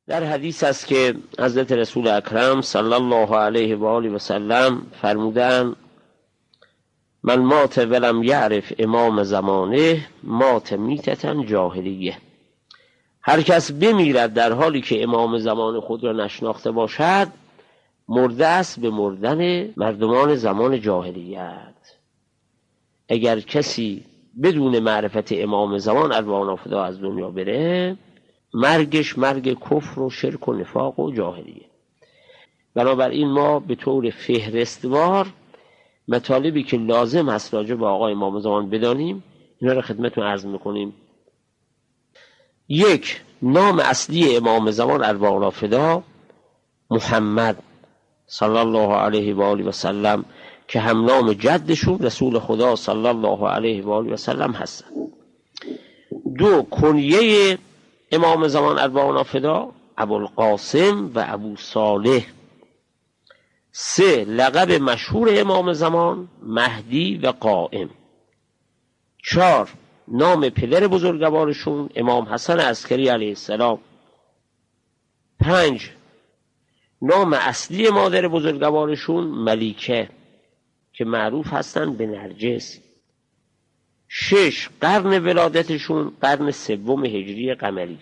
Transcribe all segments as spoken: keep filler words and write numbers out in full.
در حدیث است که حضرت رسول اکرم صلی الله علیه و آله و سلم فرمودند من مات ولم یعرف امام زمانه مات میتة جاهلیه. هر کس بمیرد در حالی که امام زمان خود را نشناخته باشد مرده است به مردن مردمان زمان جاهلیت. اگر کسی بدون معرفت امام زمان ارواح فدا از دنیا بره مرگش مرگ کفر و شرک و نفاق و جاهلیه. بنابراین ما به طور فهرستوار مطالبی که لازم هست راجع به آقای امام زمان بدانیم اینا رو خدمتتون عرض میکنیم. یک، نام اصلی امام زمان ارواح فدا محمد صلی الله علیه و آله و سلم که هم نام جدشون رسول خدا صلی الله علیه و آله و سلم هستن. دو، کنیه امام زمان ارواح فدا ابوالقاسم و ابو صالح. سه، لقب مشهور امام زمان مهدی و قائم. چهار، نام پدر بزرگوارشون امام حسن عسکری علیه السلام. پنج، نام اصلی مادر بزرگوارشون ملیکه که معروف هستن به نرجس. شش، قرن ولادتشون قرن سوم هجری قمری.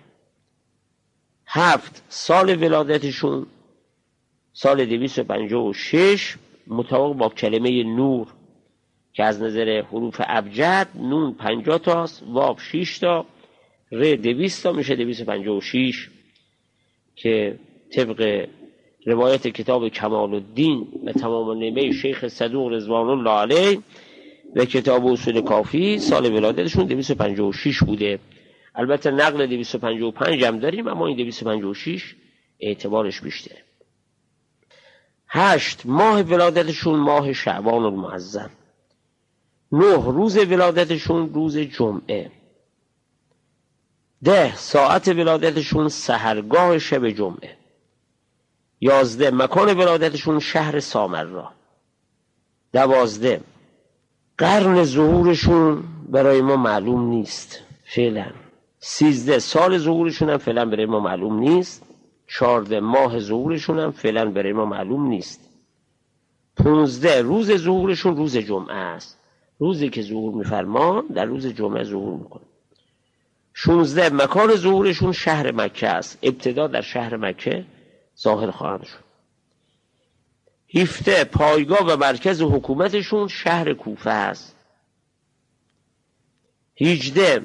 هفت، سال ولادتشون سال دویست و پنجاه و شش مطابق با کلمه نور که از نظر حروف ابجد نون پنجاه تاست، واو شش تا، ر دویست تا، میشه دویست و پنجاه و شش که طبق روایت کتاب کمال الدین و تمام النعمه شیخ صدوق رضوان الله علیه و کتاب اصول کافی سال ولادتشون دویست و پنجاه و شش بوده. البته نقل دویست و پنجاه و پنج هم داریم اما این دویست و پنجاه و شش اعتبارش بیشتره. هشت، ماه ولادتشون ماه شعبان المعظم. نه، روز ولادتشون روز جمعه. ده، ساعت ولادتشون سحرگاه شب جمعه. یازده، مکان ولادتشون شهر سامرا. دوازده، قرن ظهورشون برای ما معلوم نیست فعلا. سیزده، سال ظهورشون هم فعلا برای ما معلوم نیست. چارده، ماه ظهورشون هم فعلا برای ما معلوم نیست. پونزده، روز ظهورشون روز جمعه است. روزی که ظهور میفرمان در روز جمعه ظهور میکنه. شونزده، مکان ظهورشون شهر مکه است. ابتدا در شهر مکه ظاهر خواهند شد. هفده، پایگاه و مرکز حکومتشون شهر کوفه است. هجده،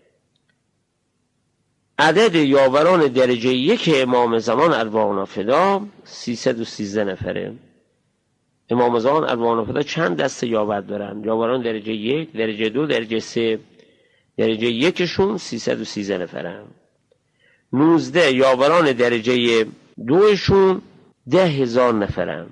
عدد یاوران درجه یک امام زمان ارواح فدا سیصد و سیزده نفره. امام زمان ارواح فدا چند دسته یاور دارن؟ یاوران درجه یک، درجه دو، درجه سه. درجه یکشون سیصد و سیزده نفرن. نوزده، یاوران درجه دوشون ده هزار نفرن.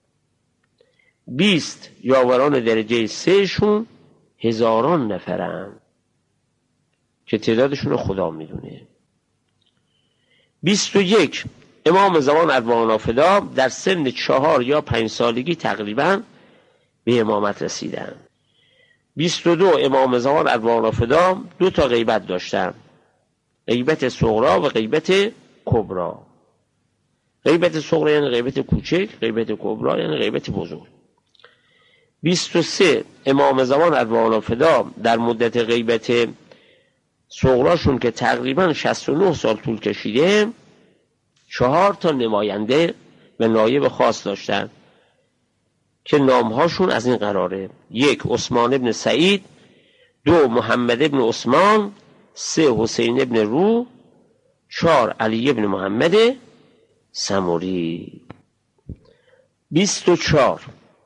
بیست، یاوران درجه سه شون هزاران نفرن که تعدادشون رو خدا میدونه. بیست و یک، امام زمان ارواح فدا در سن چهار یا پنج سالگی تقریبا به امامت رسیدن. بیست و دو، امام زمان ارواح فدا دو تا غیبت داشتن، غیبت صغرا و غیبت کبرا. غیبت صغرا یعنی غیبت کوچک، غیبت کبرا یعنی غیبت بزرگ. بیست و سه، امام زمان ارواح فدا در مدت غیبت صغراشون که تقریبا شصت و نه سال طول کشیده چهار تا نماینده و نایب خاص داشتن که نامهاشون از این قراره: یک، عثمان ابن سعید. دو، محمد ابن عثمان. سه، حسین ابن رو. چهار، علی ابن محمد سموری. بیست و چهار،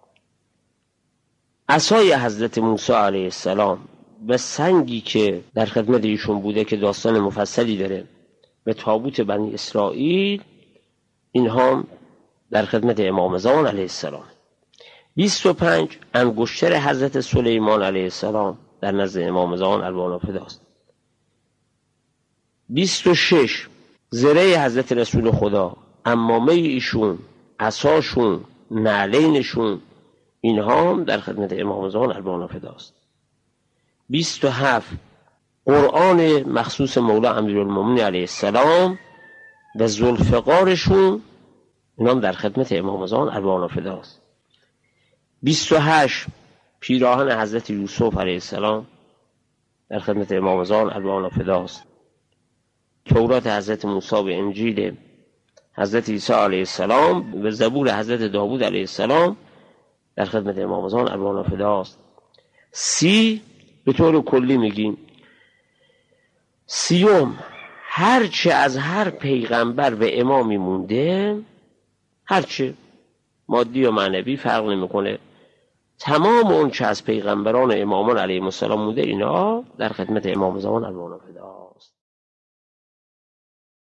عصای حضرت موسی علیه السلام و سنگی که در خدمت ایشون بوده که داستان مفصلی داره و تابوت بنی اسرائیل، اینها در خدمت امام زمان علیه السلام. بیست و پنج، انگشتر حضرت سلیمان علیه السلام در نزد امام زمان ارواح فداست. بیست و شش، زره حضرت رسول خدا، عمامه ایشون، عصاشون، نعلینشون، اینها هم در خدمت امام زمان ارواح فداست. بیست و هفت، قرآن مخصوص مولا امیرالمومنین علیه السلام و ذوالفقارشون، اینا هم در خدمت امام زمان ارواحنا فداست. بیست و هشت پیراهن حضرت یوسف علیه السلام در خدمت امام زمان ارواحنا فداست. تورات حضرت موسی به انجیل حضرت عیسی علیه السلام و زبور حضرت داوود علیه السلام در خدمت امام زمان ارواحنا فداست. سی به طور کلی میگیم. سیوم هرچه از هر پیغمبر به امامی مونده، هرچه مادی و معنوی فرق نمیکنه، تمام اون چه از پیغمبران و امامان علیهم السلام مونده، اینا در خدمت امام زمان ارواحنا فداست.